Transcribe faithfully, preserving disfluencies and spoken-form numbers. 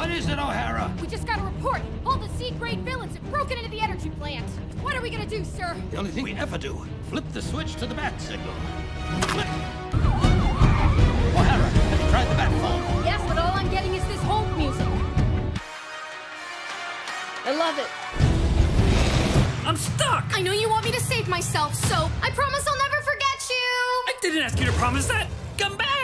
What is it, O'Hara? We just got a report. All the C-grade villains have broken into the energy plant. What are we gonna do, sir? The only thing we ever do, flip the switch to the bat signal. Flip! O'Hara, have you tried the bat phone? Yes, but all I'm getting is this hold music. I love it. I'm stuck! I know you want me to save myself, so I promise I'll never forget you! I didn't ask you to promise that! Come back!